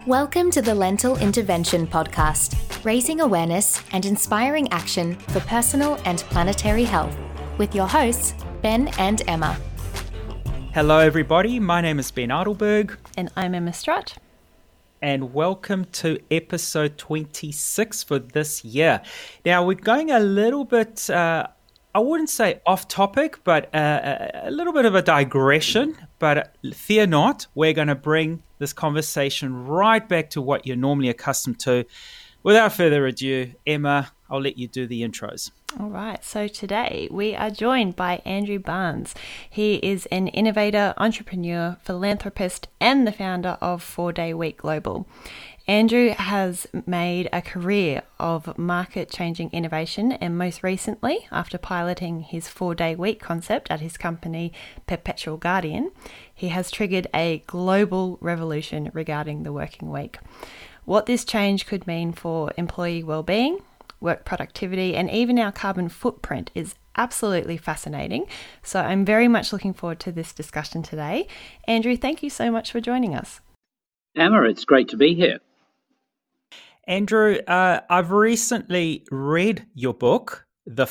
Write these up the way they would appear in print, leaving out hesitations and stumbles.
Welcome to the Lentil Intervention Podcast, raising awareness and inspiring action for personal and planetary health, with your hosts, Ben and Emma. Hello everybody, my name is Ben Adelberg. And I'm Emma Strutt. And welcome to episode 26 for this year. Now we're going a little bit, I wouldn't say off topic, but a little bit of a digression. But fear not, we're going to bring this conversation right back to what you're normally accustomed to. Without further ado, Emma, I'll let you do the intros. All right, so today we are joined by Andrew Barnes. He is an innovator, entrepreneur, philanthropist, and the founder of 4 Day Week Global. Andrew has made a career of market-changing innovation, and most recently, after piloting his 4 Day Week concept at his company Perpetual Guardian, he has triggered a global revolution regarding the working week. What this change could mean for employee well-being, work productivity, and even our carbon footprint is absolutely fascinating. So I'm very much looking forward to this discussion today. Andrew, thank you so much for joining us. Emma, it's great to be here. Andrew, I've recently read your book, The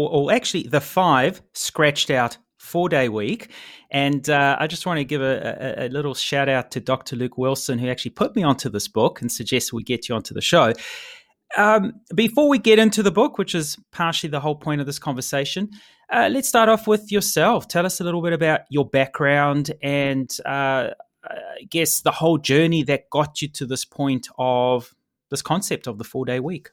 5 Scratched Out 4 Day Week. And I just want to give a little shout out to Dr. Luke Wilson, who actually put me onto this book and suggested we get you onto the show. Before we get into the book, which is partially the whole point of this conversation, let's start off with yourself. Tell us a little bit about your background and I guess the whole journey that got you to this point of this concept of the 4 Day Week.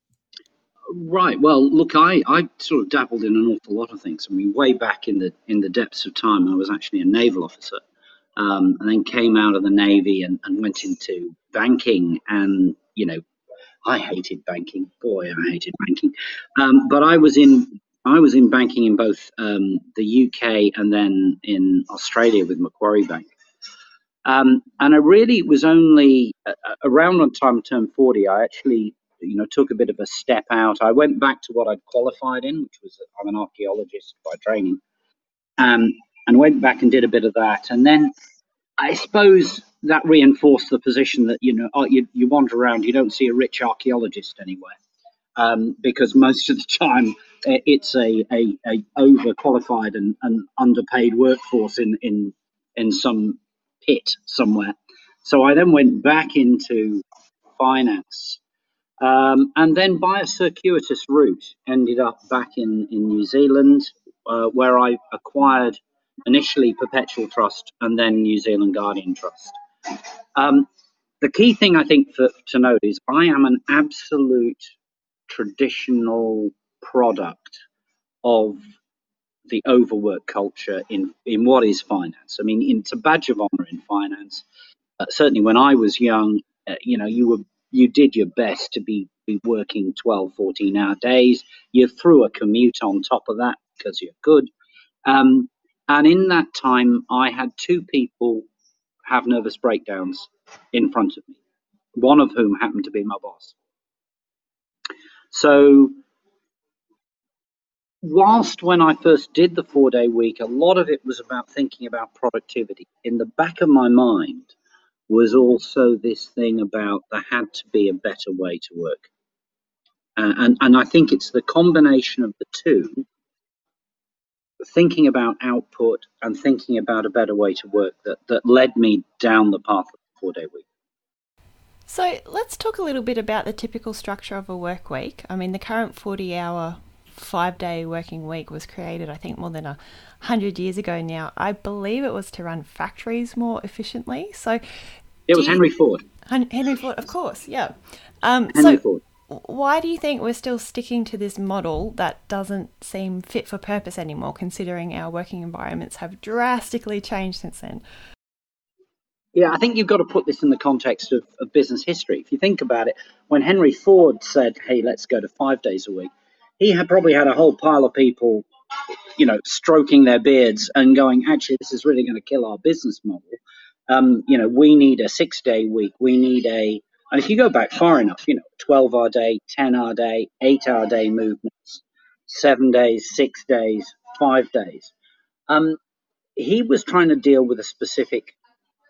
Right. Well, look, I sort of dabbled in an awful lot of things. I mean, way back in the depths of time, I was actually a naval officer, and then came out of the Navy and went into banking. And I hated banking. Boy, I hated banking. But I was in banking in both the UK and then in Australia with Macquarie Bank. And I really was only around the time I turned 40. I actually, took a bit of a step out. I went back to what I'd qualified in, which was I'm an archaeologist by training, and went back and did a bit of that. And then I suppose that reinforced the position that you wander around, you don't see a rich archaeologist anywhere, because most of the time it's a overqualified and underpaid workforce in some pit somewhere. So I then went back into finance, and then by a circuitous route ended up back in New Zealand, where I acquired initially Perpetual Trust and then New Zealand Guardian Trust. The key thing I think to note is I am an absolute traditional product of the overwork culture in what is finance. I mean, it's a badge of honor in finance. Certainly when I was young, you did your best to be working 12, 14-hour days. You threw a commute on top of that because you're good. And in that time, I had two people have nervous breakdowns in front of me, one of whom happened to be my boss. So whilst when I first did the 4 Day Week, a lot of it was about thinking about productivity. In the back of my mind was also this thing about there had to be a better way to work. And I think it's the combination of the two, thinking about output and thinking about a better way to work, that led me down the path of the 4 Day Week. So let's talk a little bit about the typical structure of a work week. I mean, the current 40-hour 5-day working week was created, I think, more than 100 years ago now. I believe it was to run factories more efficiently. So it was Henry Ford. Henry Ford, of course, yeah. Henry Ford. Why do you think we're still sticking to this model that doesn't seem fit for purpose anymore, considering our working environments have drastically changed since then? Yeah, I think you've got to put this in the context of business history. If you think about it, when Henry Ford said, hey, let's go to 5 days a week, he had probably had a whole pile of people, stroking their beards and going, actually, this is really going to kill our business model. We need a 6-day week. We need and if you go back far enough, 12-hour day, 10-hour day, 8-hour day movements, 7 days, 6 days, 5 days. He was trying to deal with a specific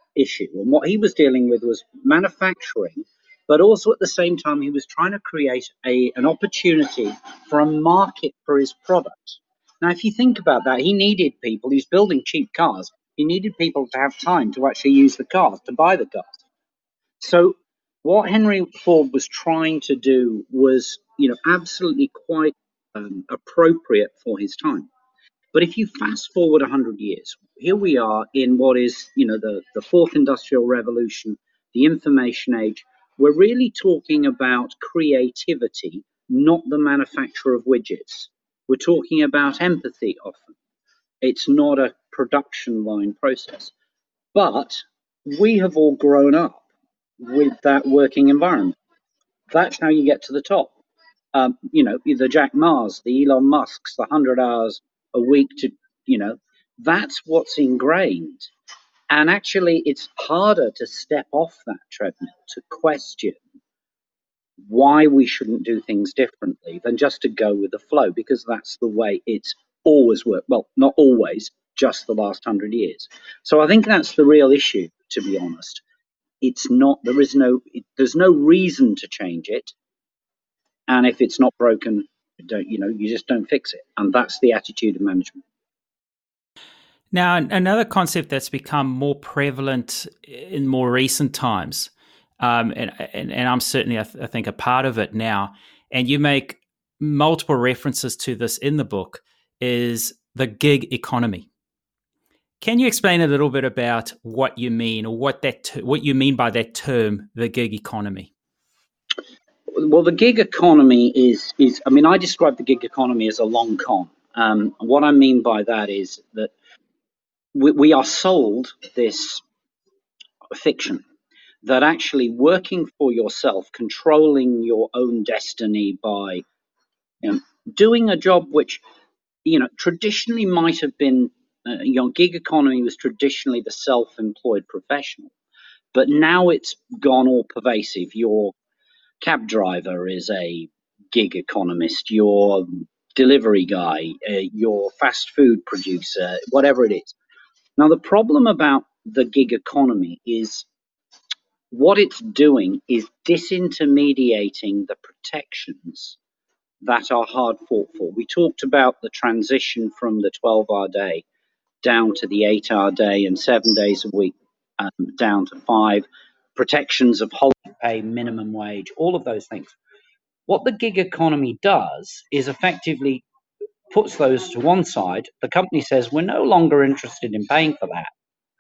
issue. And what he was dealing with was manufacturing, but also at the same time, he was trying to create an opportunity for a market for his product. Now, if you think about that, he needed people. He's building cheap cars. He needed people to have time to actually use the cars, to buy the cars. So what Henry Ford was trying to do was, absolutely quite appropriate for his time. But if you fast forward 100 years, here we are in what is, the fourth industrial revolution, the information age. We're really talking about creativity, not the manufacture of widgets. We're talking about empathy often. It's not a production line process. But we have all grown up with that working environment. That's how you get to the top. The Jack Ma's, the Elon Musk's, the 100 hours a week to, that's what's ingrained. And actually, it's harder to step off that treadmill, to question why we shouldn't do things differently than just to go with the flow, because that's the way it's always worked. Well, not always, just the last 100 years. So I think that's the real issue, to be honest. It's not, there's no reason to change it. And if it's not broken, you just don't fix it. And that's the attitude of management. Now, another concept that's become more prevalent in more recent times, and I'm certainly, I think, a part of it now, and you make multiple references to this in the book, is the gig economy. Can you explain a little bit about what you mean, or what you mean by that term, the gig economy? Well, the gig economy is I describe the gig economy as a long con. What I mean by that is that we are sold this fiction that actually working for yourself, controlling your own destiny by doing a job which, traditionally might have been, gig economy was traditionally the self-employed professional, but now it's gone all pervasive. Your cab driver is a gig economist, your delivery guy, your fast food producer, whatever it is. Now, the problem about the gig economy is what it's doing is disintermediating the protections that are hard fought for. We talked about the transition from the 12-hour day down to the 8-hour day and 7 days a week, down to 5, protections of holiday pay, minimum wage, all of those things. What the gig economy does is effectively puts those to one side. The company says, we're no longer interested in paying for that.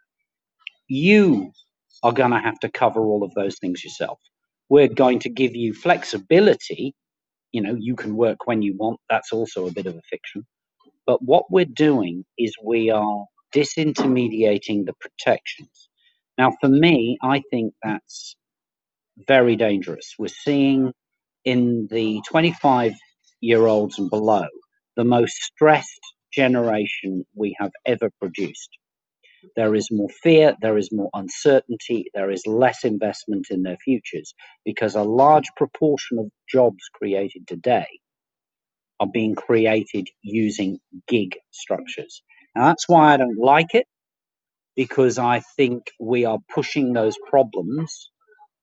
You are going to have to cover all of those things yourself. We're going to give you flexibility. You can work when you want. That's also a bit of a fiction. But what we're doing is we are disintermediating the protections. Now, for me, I think that's very dangerous. We're seeing in the 25-year-olds and below the most stressed generation we have ever produced. There is more fear, there is more uncertainty, there is less investment in their futures, because a large proportion of jobs created today are being created using gig structures. Now, that's why I don't like it, because I think we are pushing those problems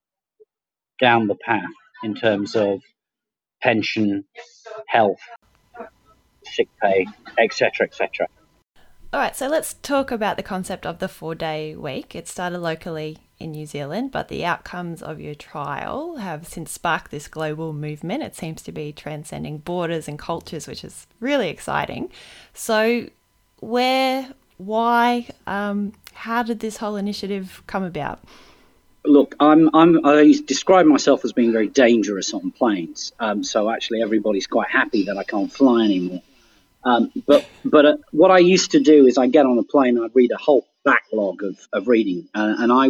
down the path in terms of pension, health, sick pay, etc., etc. All right, so let's talk about the concept of the 4-day week. It started locally in New Zealand, but the outcomes of your trial have since sparked this global movement. It seems to be transcending borders and cultures, which is really exciting. So where, why, how did this whole initiative come about? Look, I describe myself as being very dangerous on planes. So actually everybody's quite happy that I can't fly anymore. But what I used to do is I'd get on a plane, I'd read a whole backlog of reading. And I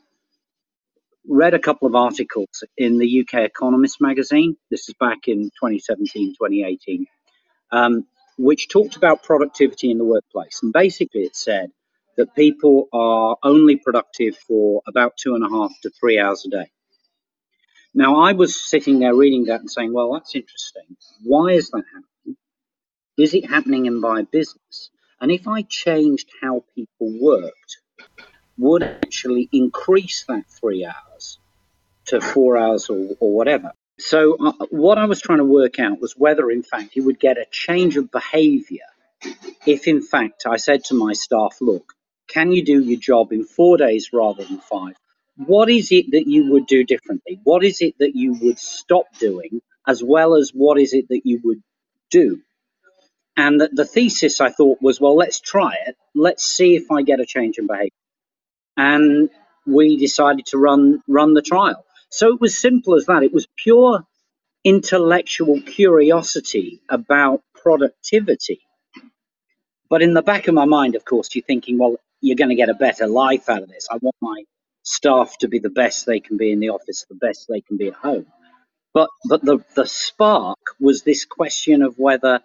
read a couple of articles in the UK Economist magazine. This is back in 2017, 2018, which talked about productivity in the workplace. And basically it said that people are only productive for about 2.5 to 3 hours a day. Now, I was sitting there reading that and saying, well, that's interesting. Why is that happening? Is it happening in my business? And if I changed how people worked, would actually increase that 3 hours to 4 hours or whatever. So what I was trying to work out was whether, in fact, you would get a change of behavior if, in fact, I said to my staff, look, can you do your job in 4 days rather than 5? What is it that you would do differently? What is it that you would stop doing, as well as what is it that you would do? And the thesis, I thought, was, well, let's try it. Let's see if I get a change in behavior. And we decided to run the trial. So it was simple as that. It was pure intellectual curiosity about productivity. But in the back of my mind, of course, you're thinking, well, you're going to get a better life out of this. I want my staff to be the best they can be in the office, the best they can be at home. But the spark was this question of whether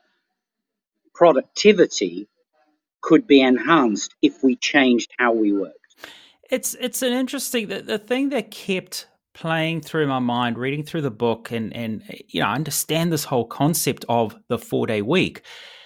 productivity could be enhanced if we changed how we worked. It's an interesting, the thing that kept playing through my mind, reading through the book, and I understand this whole concept of the 4-day week,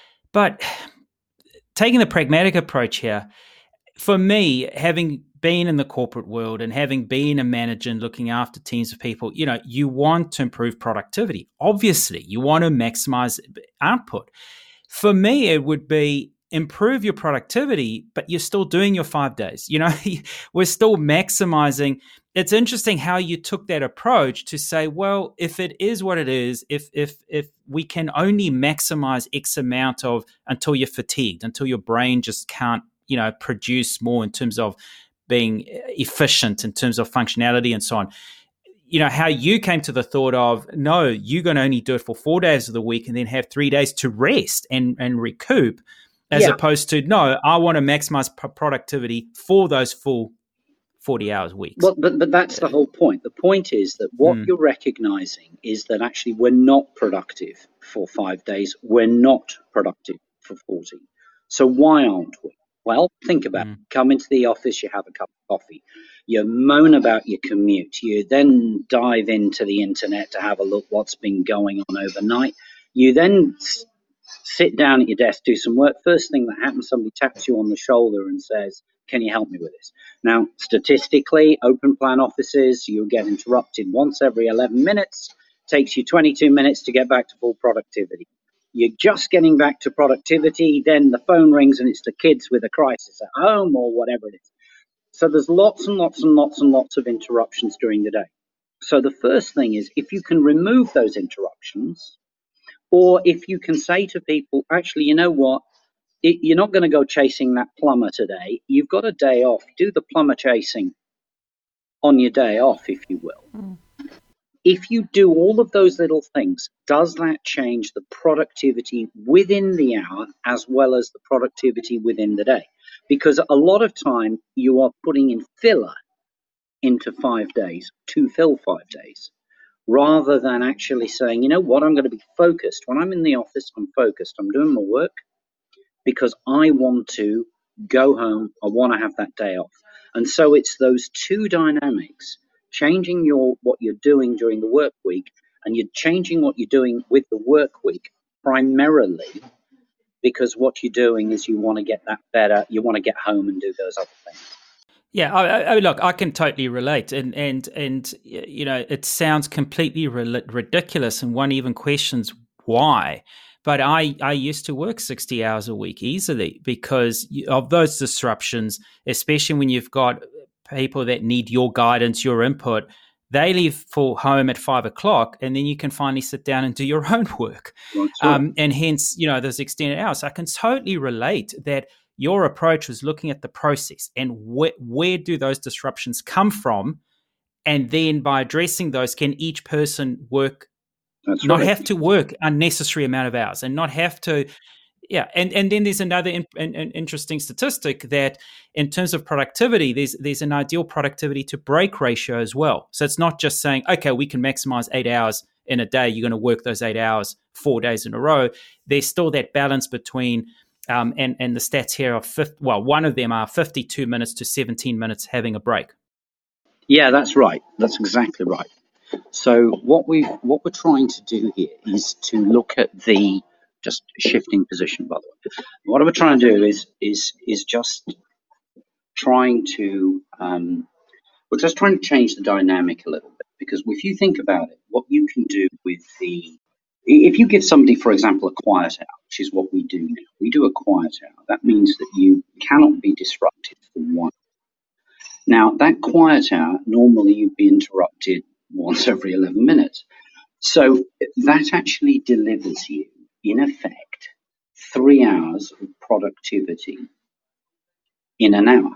but taking the pragmatic approach here, for me, having been in the corporate world and having been a manager and looking after teams of people, you want to improve productivity. Obviously, you want to maximize output. For me, it would be improve your productivity, but you're still doing your 5 days. We're still maximizing. It's interesting how you took that approach to say, well, if it is what it is, if we can only maximize X amount of until you're fatigued, until your brain just can't, produce more in terms of being efficient, in terms of functionality and so on. How you came to the thought of, no, you're going to only do it for 4 days of the week and then have 3 days to rest and recoup, as opposed to, no, I want to maximize productivity for those full 40 hours a week. Well, but that's the whole point. The point is that what you're recognizing is that actually we're not productive for 5 days. We're not productive for 40. So why aren't we? Well, think about it. Come into the office, you have a cup of coffee, you moan about your commute, you then dive into the internet to have a look what's been going on overnight. You then sit down at your desk, do some work. First thing that happens, somebody taps you on the shoulder and says, can you help me with this? Now, statistically, open plan offices, you'll get interrupted once every 11 minutes. Takes you 22 minutes to get back to full productivity. You're just getting back to productivity, then the phone rings and it's the kids with a crisis at home or whatever it is. So there's lots and lots and lots and lots of interruptions during the day. So the first thing is, if you can remove those interruptions, or if you can say to people, actually, you know what, you're not going to go chasing that plumber today. You've got a day off. Do the plumber chasing on your day off, if you will. If you do all of those little things, does that change the productivity within the hour as well as the productivity within the day? Because a lot of time you are putting in filler into 5 days to fill 5 days, rather than actually saying, you know what, I'm going to be focused. When I'm in the office, I'm focused. I'm doing my work because I want to go home. I want to have that day off. And so it's those two dynamics, changing what you're doing during the work week, and you're changing what you're doing with the work week primarily because what you're doing is you want to get that better. You want to get home and do those other things. Yeah, I mean, look, I can totally relate, and it sounds completely ridiculous, and one even questions why. But I used to work 60 hours a week easily because of those disruptions, especially when you've got people that need your guidance, your input. They leave for home at 5 o'clock, and then you can finally sit down and do your own work. And hence, those extended hours. I can totally relate that your approach was looking at the process and where do those disruptions come from, and then by addressing those, can each person work, not have to work unnecessary amount of hours, and not have to. Yeah, and then there's another interesting statistic that in terms of productivity, there's an ideal productivity to break ratio as well. So it's not just saying, okay, we can maximize 8 hours in a day. You're going to work those 8 hours 4 days in a row. There's still that balance between, and the stats here are, one of them are 52 minutes to 17 minutes having a break. Yeah, that's right. That's exactly right. So what we're trying to do here is to look at the just shifting position, by the way. What we're trying to do is just trying to change the dynamic a little bit, because if you think about it, what you can do with if you give somebody, for example, a quiet hour, which is what we do now, we do a quiet hour. That means that you cannot be disrupted for 1. Now, that quiet hour, normally you'd be interrupted once every 11 minutes. So that actually delivers you, in effect, 3 hours of productivity in an hour.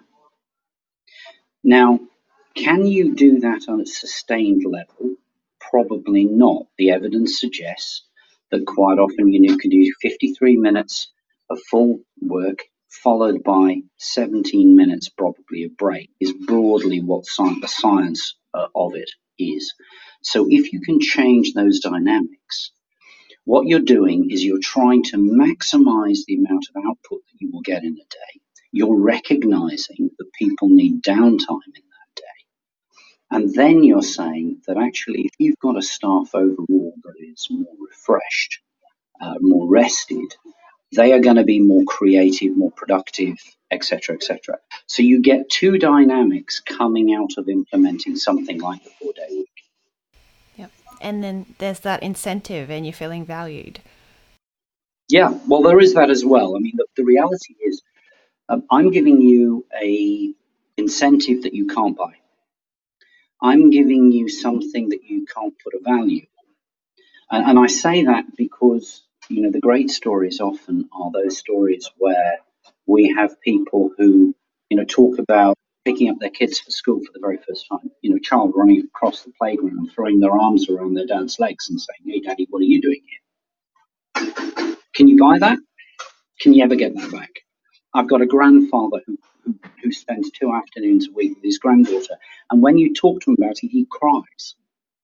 Now, can you do that on a sustained level? Probably not. The evidence suggests that quite often you could do 53 minutes of full work followed by 17 minutes probably of break, is broadly what the science of it is. So if you can change those dynamics, what you're doing is you're trying to maximize the amount of output that you will get in a day. You're recognizing that people need downtime in that day. And then you're saying that actually, if you've got a staff overall that is more refreshed, more rested, they are going to be more creative, more productive, etc., etc. So you get 2 dynamics coming out of implementing something like the 4-day week. Yep. And then there's that incentive and you're feeling valued. Yeah, well, there is that as well. I mean, the reality is I'm giving you a incentive that you can't buy. I'm giving you something that you can't put a value on. And I say that because, the great stories often are those stories where we have people who, talk about picking up their kids for school for the very first time. A child running across the playground, throwing their arms around their dad's legs and saying, "Hey, Daddy, what are you doing here?" Can you buy that? Can you ever get that back? I've got a grandfather who spends 2 afternoons a week with his granddaughter, and when you talk to him about it, he cries.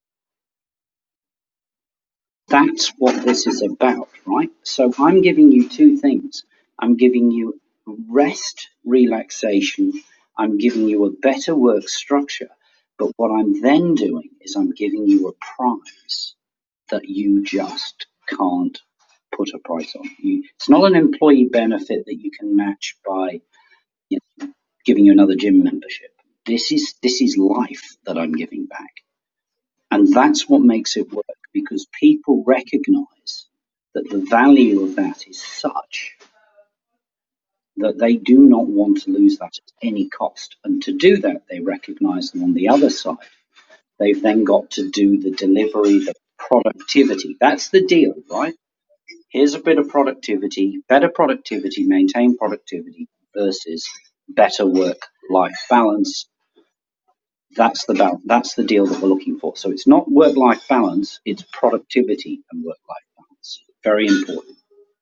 That's what this is about, right? So I'm giving you 2 things. I'm giving you rest, relaxation. I'm giving you a better work structure. But what I'm then doing is I'm giving you a prize that you just can't put a price on. It's not an employee benefit that you can match by giving you another gym membership. This is life that I'm giving back. And that's what makes it work, because people recognize that the value of that is such that they do not want to lose that at any cost. And to do that, they recognize that on the other side, they've then got to do the delivery, the productivity. That's the deal, right? Here's a bit of productivity, better productivity, maintain productivity versus better work-life balance. That's the deal that we're looking for. So it's not work-life balance, it's productivity and work-life balance. Very important.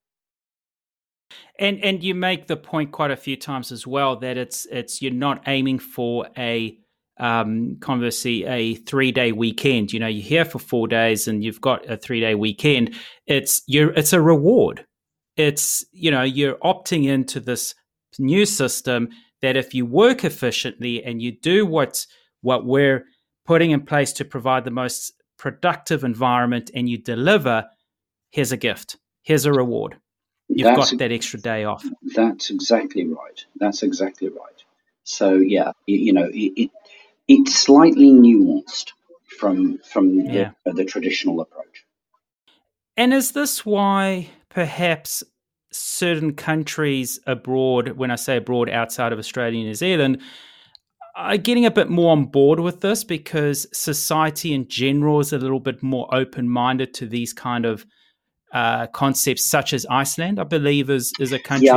And you make the point quite a few times as well that it's you're not aiming for a conversely a 3-day weekend. You're here for 4 days and you've got a 3-day weekend. It's a reward. It's you're opting into this new system that if you work efficiently and you do what we're putting in place to provide the most productive environment and you deliver, here's a gift. Here's a reward. You've got that extra day off. That's exactly right. So yeah, it's slightly nuanced from the traditional approach. And is this why perhaps certain countries abroad, when I say abroad, outside of Australia and New Zealand, are getting a bit more on board with this because society in general is a little bit more open-minded to these kind of concepts, such as Iceland, I believe, is a country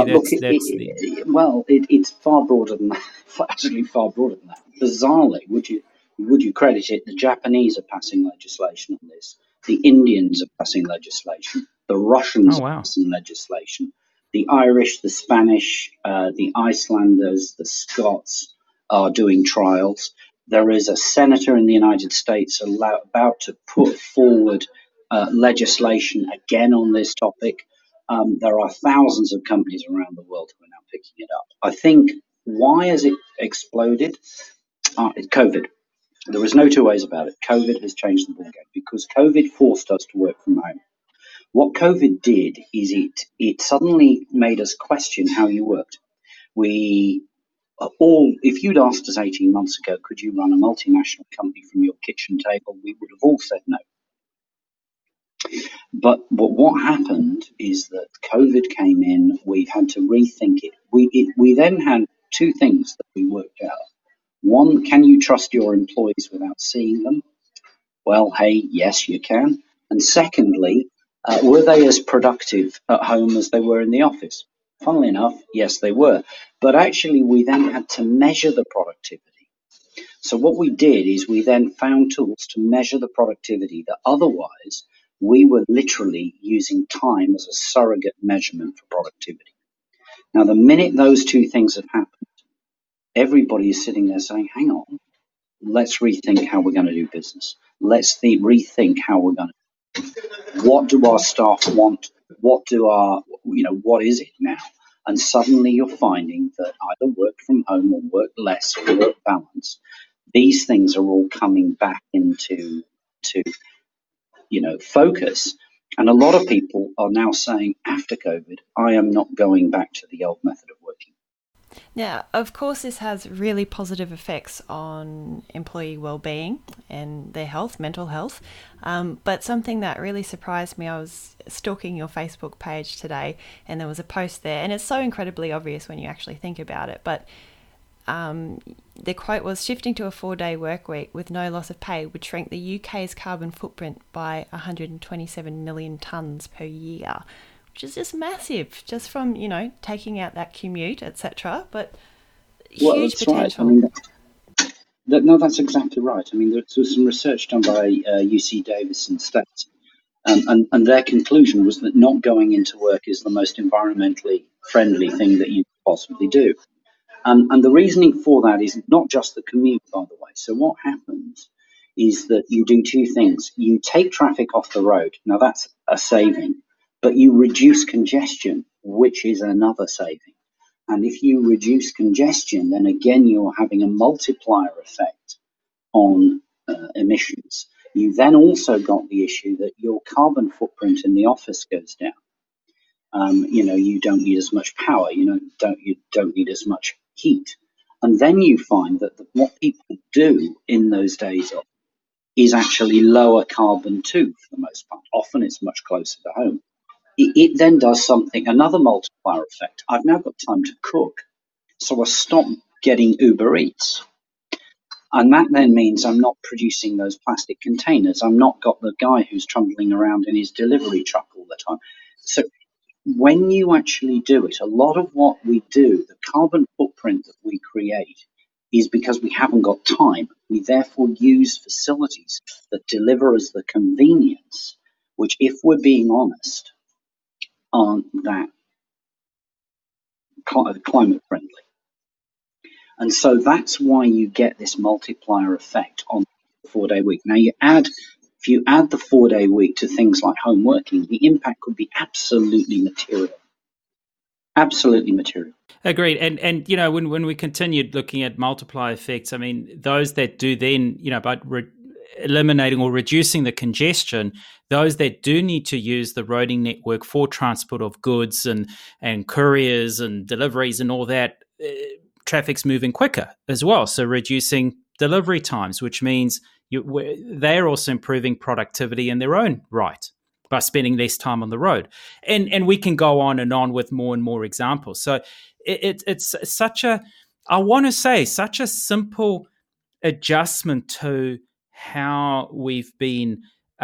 it's far broader than that. Actually, far broader than that. Bizarrely, would you credit it? The Japanese are passing legislation on this. The Indians are passing legislation. The Russians are passing legislation. The Irish, the Spanish, the Icelanders, the Scots are doing trials. There is a senator in the United States about to put forward legislation again on this topic. There are thousands of companies around the world who are now picking it up. I think, why has it exploded? It's COVID. There is no 2 ways about it. COVID has changed the ballgame because COVID forced us to work from home. What COVID did is it suddenly made us question how you worked. We if you'd asked us 18 months ago, could you run a multinational company from your kitchen table, we would have all said no. But what happened is that COVID came in. We've had to rethink it. We then had two things that we worked out. One, can you trust your employees without seeing them? Well, hey, yes, you can. And secondly, were they as productive at home as they were in the office? Funnily enough, yes, they were. But actually, we then had to measure the productivity. So what we did is we then found tools to measure the productivity that otherwise we were literally using time as a surrogate measurement for productivity. Now, the minute those two things have happened, everybody is sitting there saying, hang on, let's rethink how we're going to do business. Let's rethink how we're going to. What do our staff want? What is it now? And suddenly you're finding that either work from home or work less or work balance, these things are all coming back into focus. And a lot of people are now saying after COVID, I am not going back to the old method of working. Now, of course, this has really positive effects on employee well-being and their health, mental health. But something that really surprised me, I was stalking your Facebook page today and there was a post there, and it's so incredibly obvious when you actually think about it. But the quote was, shifting to a 4-day work week with no loss of pay would shrink the UK's carbon footprint by 127 million tonnes per year, which is just massive, just from, taking out that commute, etc. But huge potential. Right. No, that's exactly right. I mean, there was some research done by UC Davis and States, and their conclusion was that not going into work is the most environmentally friendly thing that you could possibly do. And the reasoning for that is not just the commute, by the way. So what happens is that you do two things. You take traffic off the road. Now, that's a saving. But you reduce congestion, which is another saving. And if you reduce congestion, then again, you're having a multiplier effect on emissions. You then also got the issue that your carbon footprint in the office goes down. You don't need as much power. You don't need as much heat. And then you find that what people do in those days is actually lower carbon too, for the most part. Often it's much closer to home. It then does another multiplier effect. I've now got time to cook, so I stop getting Uber Eats. And that then means I'm not producing those plastic containers. I'm not got the guy who's trundling around in his delivery truck all the time. So when you actually do it, a lot of what we do, the carbon footprint that we create, is because we haven't got time. We therefore use facilities that deliver us the convenience, which, if we're being honest, aren't that climate friendly. And so that's why you get this multiplier effect on the 4-day week. Now, if you add the 4-day week to things like home working, the impact could be absolutely material. Absolutely material. Agreed. And when we continued looking at multiplier effects, I mean, those that do then, by eliminating or reducing the congestion, those that do need to use the roading network for transport of goods and couriers and deliveries and all that, traffic's moving quicker as well. So reducing delivery times, which means they're also improving productivity in their own right by spending less time on the road. And we can go on and on with more and more examples. So it's such a simple adjustment to how we've been,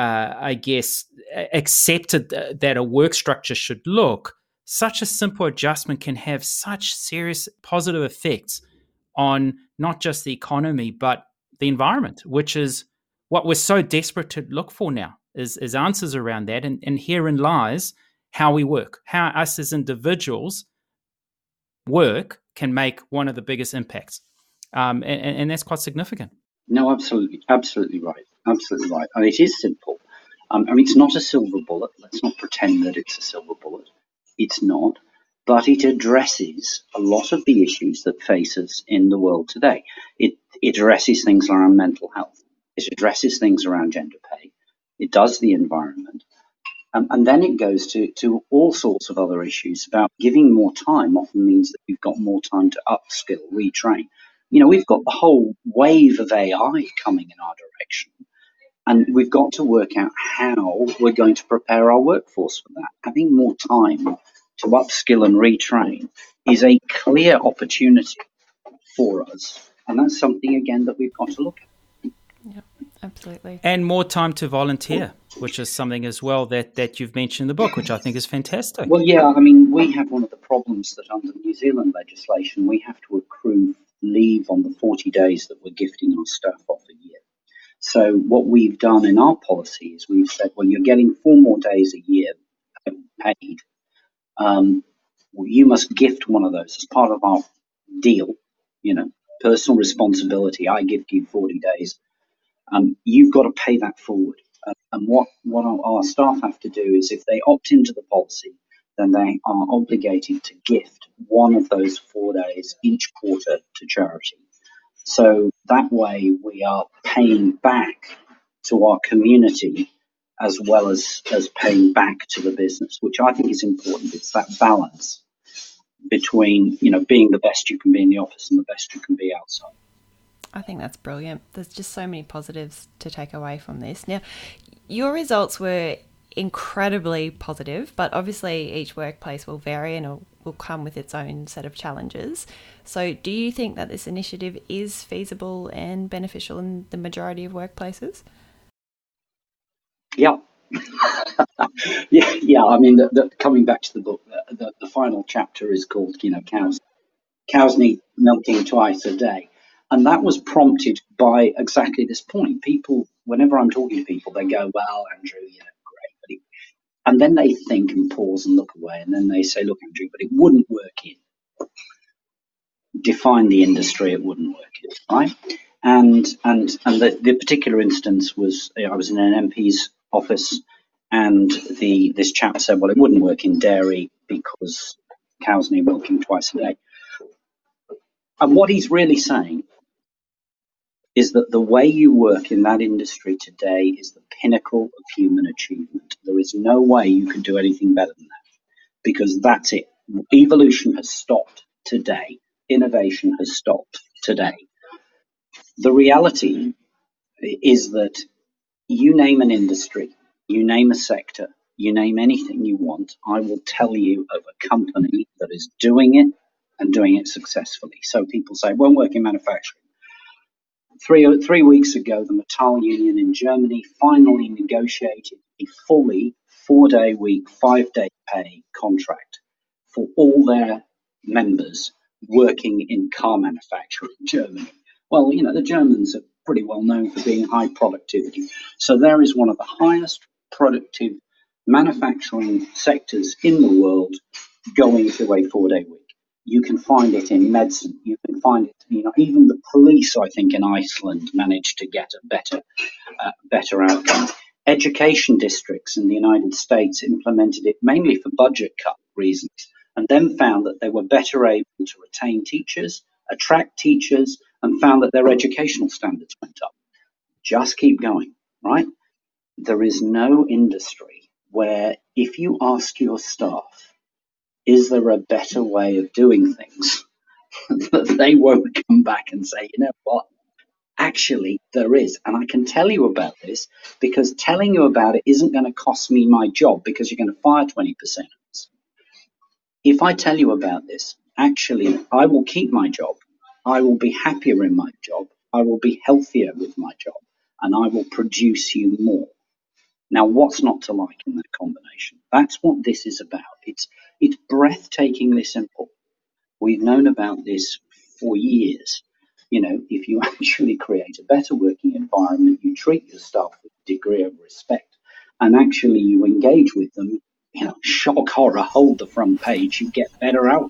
accepted that a work structure should look. Such a simple adjustment can have such serious positive effects on not just the economy, but the environment, which is what we're so desperate to look for now, is answers around that. And herein lies how we work, how us as individuals work can make one of the biggest impacts. And that's quite significant. No, absolutely right. Absolutely right. And it is simple. It's not a silver bullet. Let's not pretend that it's a silver bullet. It's not. But it addresses a lot of the issues that face us in the world today. It addresses things around mental health. It addresses things around gender pay. It does the environment. And then it goes to all sorts of other issues about giving more time often means that you've got more time to upskill, retrain. We've got the whole wave of AI coming in our direction, and we've got to work out how we're going to prepare our workforce for that. Having more time to upskill and retrain is a clear opportunity for us, and that's something, again, that we've got to look at. Yeah, absolutely. And more time to volunteer, which is something as well that you've mentioned in the book, which I think is fantastic. Well, yeah, I mean, we have one of the problems that under New Zealand legislation, we have to accrue leave on the 40 days that we're gifting our staff off a year. So what we've done in our policy is we've said, well, you're getting 4 more days a year paid. You must gift one of those as part of our deal, personal responsibility. I gift you 40 days. You've got to pay that forward. And what our staff have to do is, if they opt into the policy, then they are obligated to gift one of those 4 days each quarter to charity. So that way we are paying back to our community as well as paying back to the business, which I think is important. It's that balance between, being the best you can be in the office and the best you can be outside. I think that's brilliant. There's just so many positives to take away from this. Now, your results were incredibly positive, but obviously each workplace will vary and will come with its own set of challenges. So do you think that this initiative is feasible and beneficial in the majority of workplaces? Yeah. yeah. I mean, coming back to the book, the final chapter is called, cows need milking twice a day. And that was prompted by exactly this point. People, whenever I'm talking to people, they go, well, Andrew, great. And then they think and pause and look away. And then they say, look, Andrew, but it wouldn't work in. Define the industry it wouldn't work in, right? And the particular instance was, I was in an MP's office, and this chap said, well, it wouldn't work in dairy because cows need milking twice a day. And what he's really saying is that the way you work in that industry today is the pinnacle of human achievement. There is no way you can do anything better than that, because that's it. Evolution has stopped today. Innovation has stopped today. The reality is that you name an industry, you name a sector, you name anything you want, I will tell you of a company that is doing it and doing it successfully. So people say, won't work in manufacturing. Three weeks ago, the Metall Union in Germany finally negotiated a fully 4-day week, 5-day pay contract for all their members working in car manufacturing in Germany. Well, the Germans are pretty well known for being high productivity. So there is one of the highest productive manufacturing sectors in the world going to a 4-day week. You can find it in medicine. You can find it, even the police, I think, in Iceland managed to get a better outcome. Education districts in the United States implemented it mainly for budget cut reasons, and then found that they were better able to retain teachers, attract teachers, and found that their educational standards went up. Just keep going, right? There is no industry where, if you ask your staff, is there a better way of doing things, that they won't come back and say, you know what, actually there is. And I can tell you about this because telling you about it isn't going to cost me my job, because you're going to fire 20%. If I tell you about this, actually I will keep my job. I will be happier in my job. I will be healthier with my job, and I will produce you more. Now, what's not to like in that combination? That's what this is about. It's breathtakingly simple. We've known about this for years. If you actually create a better working environment, you treat your staff with a degree of respect, and actually you engage with them, shock, horror, hold the front page, you get better out.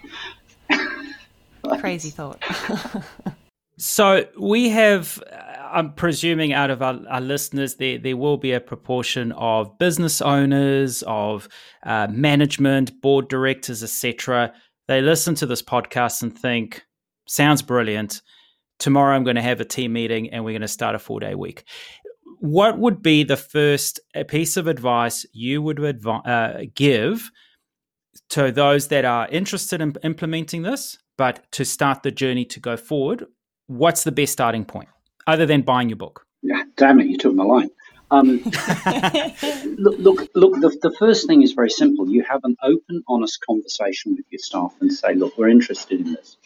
Crazy thought. So we have, I'm presuming out of our listeners, there will be a proportion of business owners, of management, board directors, etc. They listen to this podcast and think, sounds brilliant. Tomorrow I'm going to have a team meeting and we're going to start a 4-day week. what would be the first piece of advice you would give to those that are interested in implementing this, but to start the journey to go forward? What's the best starting point, other than buying your book? Yeah, damn it, you took my line. Look. The first thing is very simple. You have an open, honest conversation with your staff and say, "Look, we're interested in this,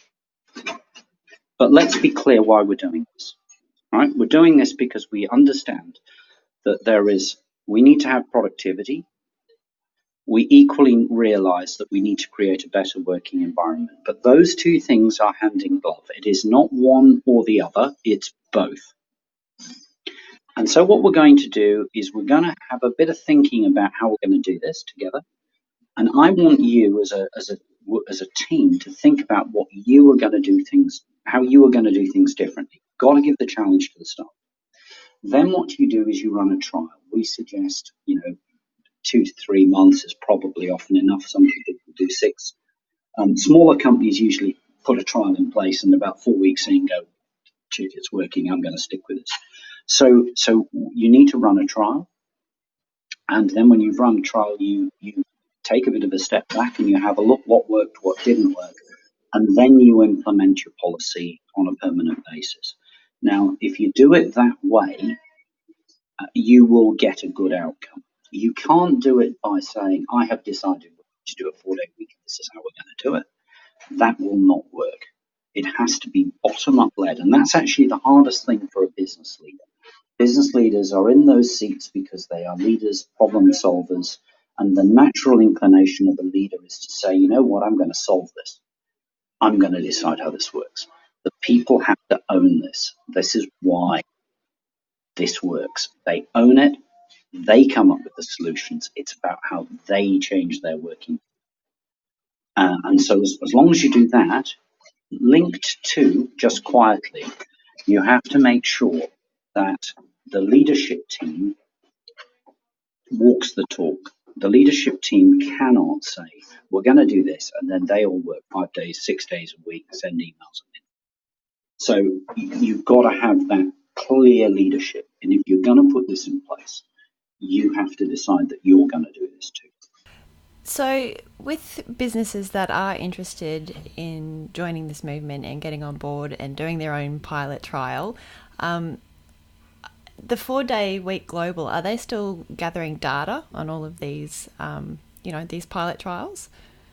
but let's be clear why we're doing this. Right? We're doing this because we understand that we need to have productivity. We equally realize that we need to create a better working environment. But those two things are hand in glove. It is not one or the other; it's both." And so what we're going to do is we're going to have a bit of thinking about how we're going to do this together. And I want you as a team to think about what you are going to do how you are going to do things differently. Got to give the challenge to the staff. Then what you do is you run a trial. We suggest, 2 to 3 months is probably often enough. Some people do 6. Smaller companies usually put a trial in place and about 4 weeks in go, "Gee, it's working. I'm going to stick with it." So you need to run a trial, and then when you've run a trial, you take a bit of a step back and you have a look what worked, what didn't work, and then you implement your policy on a permanent basis. Now, if you do it that way, you will get a good outcome. You can't do it by saying, "I have decided to do a 4-day week, and this is how we're going to do it." That will not work. It has to be bottom-up led, and that's actually the hardest thing for a business leader. Business leaders are in those seats because they are leaders, problem solvers, and the natural inclination of a leader is to say, "You know what, I'm going to solve this. I'm going to decide how this works." The people have to own this. This is why this works. They own it. They come up with the solutions. It's about how they change their working. And so as long as you do that, linked to, just quietly, you have to make sure that the leadership team walks the talk. The leadership team cannot say, "We're going to do this," and then they all work 5 days, 6 days a week, send emails. So you've got to have that clear leadership. And if you're going to put this in place, you have to decide that you're going to do this too. So with businesses that are interested in joining this movement and getting on board and doing their own pilot trial, the 4-day week global, are they still gathering data on all of these, these pilot trials?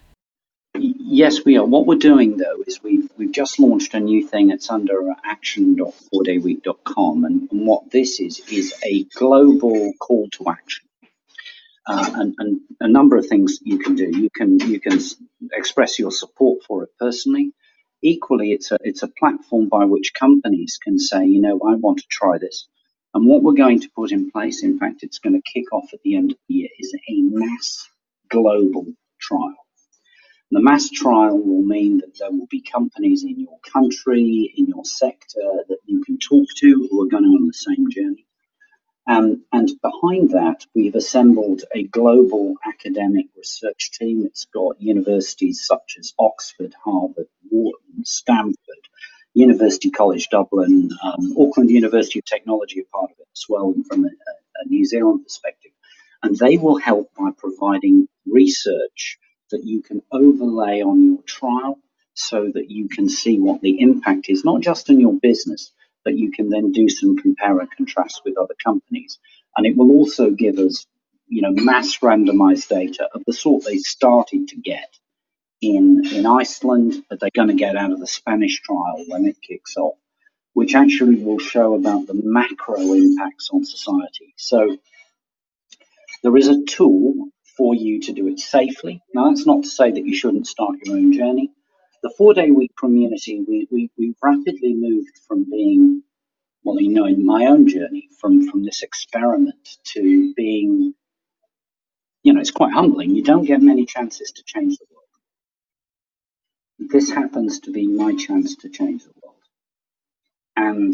Yes, we are. What we're doing, though, is we've just launched a new thing. It's under action.4dayweek.com, and what this is a global call to action. And a number of things you can do. You can express your support for it personally. Equally, it's a platform by which companies can say, "I want to try this." And what we're going to put in place, in fact, it's going to kick off at the end of the year, is a mass global trial. The mass trial will mean that there will be companies in your country, in your sector, that you can talk to who are going on the same journey. And behind that, we've assembled a global academic research team. It's got universities such as Oxford, Harvard, Wharton, Stanford, University College Dublin, Auckland University of Technology are part of it as well, and from a New Zealand perspective. And they will help by providing research that you can overlay on your trial so that you can see what the impact is, not just in your business, but you can then do some compare and contrast with other companies. And it will also give us, mass randomized data of the sort they started to get in Iceland, that they're going to get out of the Spanish trial when it kicks off, which actually will show about the macro impacts on society. So there is a tool for you to do it safely. Now, that's not to say that you shouldn't start your own journey. The 4-day week community, we've rapidly moved from being, in my own journey, from this experiment to being, it's quite humbling. You don't get many chances to change the world. This happens to be my chance to change the world. And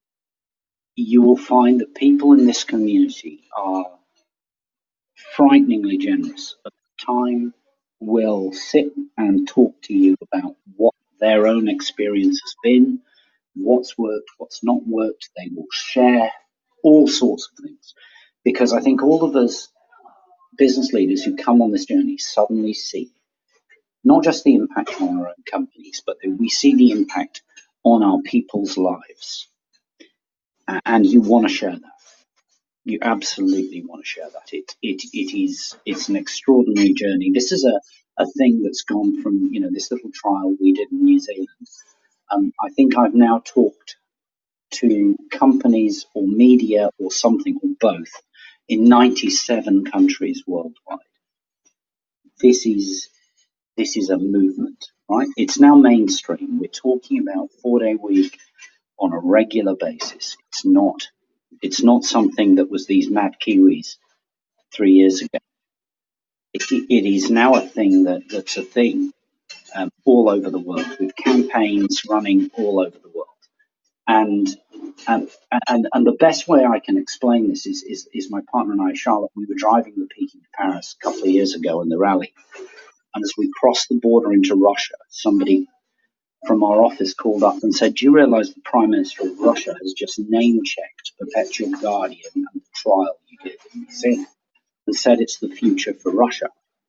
you will find that people in this community are frighteningly generous of time, will sit and talk to you about what their own experience has been, what's worked, what's not worked. They will share all sorts of things. Because I think all of us business leaders who come on this journey suddenly see not just the impact on our own companies, but we see the impact on our people's lives. And you want to share that. You absolutely want to share that. It's an extraordinary journey. This is a thing that's gone from, this little trial we did in New Zealand. I think I've now talked to companies or media or something or both in 97 countries worldwide. This is a movement, right? It's now mainstream. We're talking about 4-day week on a regular basis. It's not something that was these mad Kiwis 3 years ago. It is now a thing that's a thing all over the world, with campaigns running all over the world. And the best way I can explain this is my partner and I, Charlotte, we were driving the Peak into Paris a couple of years ago in the rally. And as we crossed the border into Russia, somebody from our office called up and said, "Do you realize the Prime Minister of Russia has just name-checked Perpetual Guardian and the trial you did in New Zealand and said it's the future for Russia?"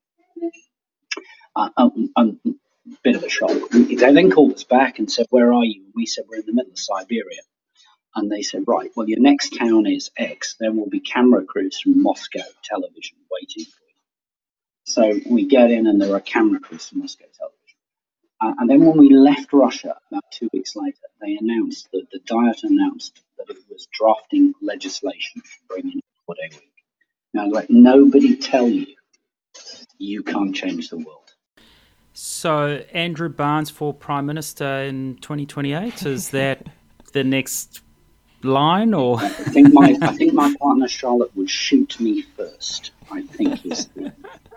Bit of a shock. They then called us back and said, "Where are you?" We said, "We're in the middle of Siberia." And they said, "Right, well, your next town is X. There will be camera crews from Moscow television waiting for you." So we get in and there are camera crews from Moscow television. And then when we left Russia, about 2 weeks later, they announced that the Diet announced that it was drafting legislation to bring in a 4-day week. Now, let nobody tell you can't change the world. So Andrew Barnes for Prime Minister in 2028, is that the next line, or? I think my partner Charlotte would shoot me first. I think is the.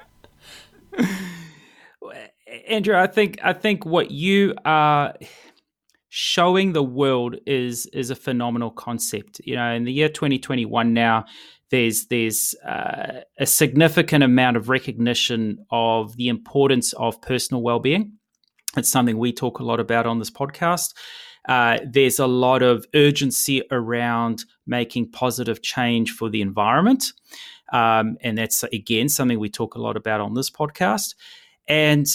Andrew, I think what you are showing the world is a phenomenal concept. In the year 2021 now, there's a significant amount of recognition of the importance of personal well-being. It's something we talk a lot about on this podcast. There's a lot of urgency around making positive change for the environment. And that's, again, something we talk a lot about on this podcast. And,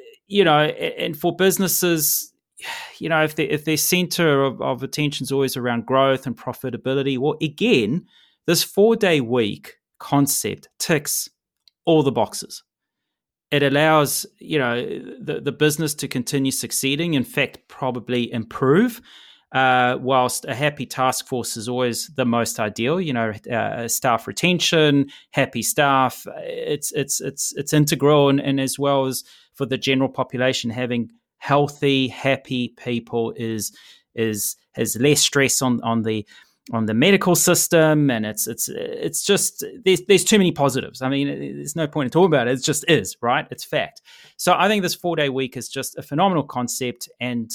and for businesses, if their center of attention is always around growth and profitability, well, again, this 4-day week concept ticks all the boxes. It allows, the business to continue succeeding, in fact, probably improve, whilst a happy task force is always the most ideal. Staff retention, happy staff, it's integral, and as well as for the general population, having healthy, happy people has less stress on the medical system, and it's just there's too many positives. I mean, there's no point in talking about it. It just is, right? It's fact. So I think this 4-day week is just a phenomenal concept, and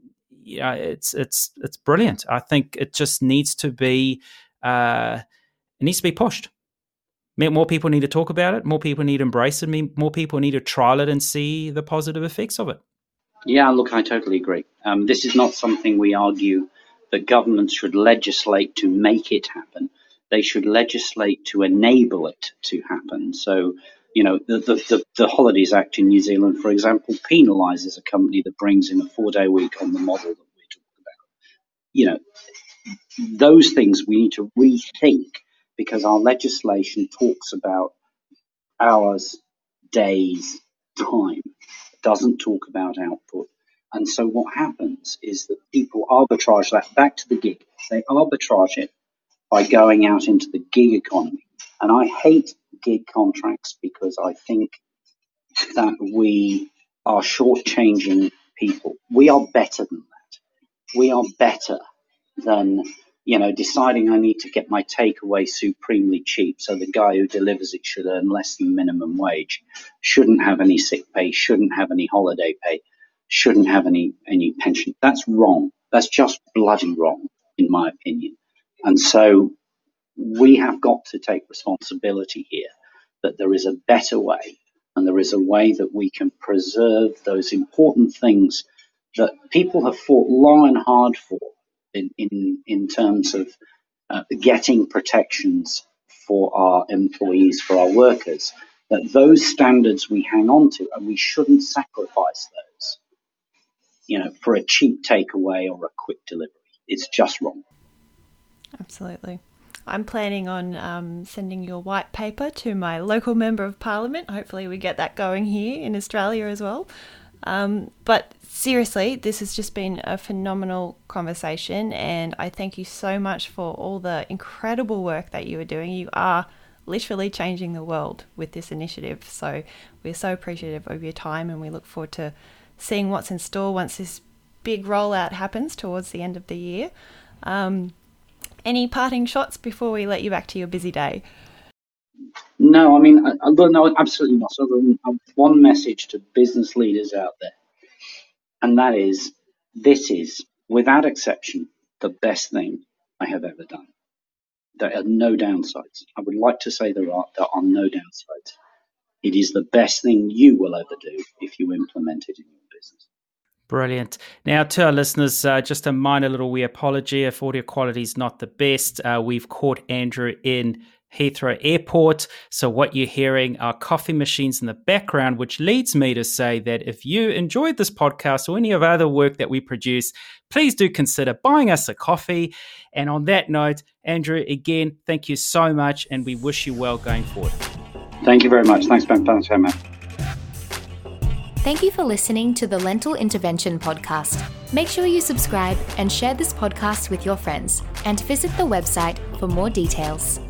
it's brilliant. I think it just needs to be pushed. More people need to talk about it. More people need to embrace it. More people need to trial it and see the positive effects of it. Yeah, look, I totally agree. This is not something we argue that governments should legislate to make it happen. They should legislate to enable it to happen. So, the Holidays Act in New Zealand, for example, penalises a company that brings in a 4-day week on the model that we're talking about. Those things we need to rethink, because our legislation talks about hours, days, time. It doesn't talk about output. And so what happens is that people arbitrage that back to the gig. They arbitrage it by going out into the gig economy. And I hate gig contracts because I think that we are shortchanging people. We are better than that. We are better than, deciding I need to get my takeaway supremely cheap, so the guy who delivers it should earn less than minimum wage, shouldn't have any sick pay, shouldn't have any holiday pay, shouldn't have any pension. That's wrong. That's just bloody wrong, in my opinion. And so we have got to take responsibility here, that there is a better way, and there is a way that we can preserve those important things that people have fought long and hard for in terms of getting protections for our employees, for our workers, that those standards we hang on to, and we shouldn't sacrifice those, for a cheap takeaway or a quick delivery. It's just wrong. Absolutely. I'm planning on sending your white paper to my local member of parliament. Hopefully we get that going here in Australia as well. But seriously, this has just been a phenomenal conversation, and I thank you so much for all the incredible work that you are doing. You are literally changing the world with this initiative. So we're so appreciative of your time, and we look forward to seeing what's in store once this big rollout happens towards the end of the year. Any parting shots before we let you back to your busy day? No, no, absolutely not. Other than one message to business leaders out there, and that is, this is, without exception, the best thing I have ever done. There are no downsides. I would like to say there are no downsides. It is the best thing you will ever do if you implement it in your business. Brilliant. Now, to our listeners, just a minor little wee apology if audio quality is not the best. We've caught Andrew in Heathrow Airport, so what you're hearing are coffee machines in the background, which leads me to say that if you enjoyed this podcast or any of our other work that we produce, please do consider buying us a coffee. And on that note, Andrew, again, thank you so much, and we wish you well going forward. Thank you very much. Thanks, Ben. Thanks, Matt. Thank you for listening to the Lentil Intervention podcast. Make sure you subscribe and share this podcast with your friends, and visit the website for more details.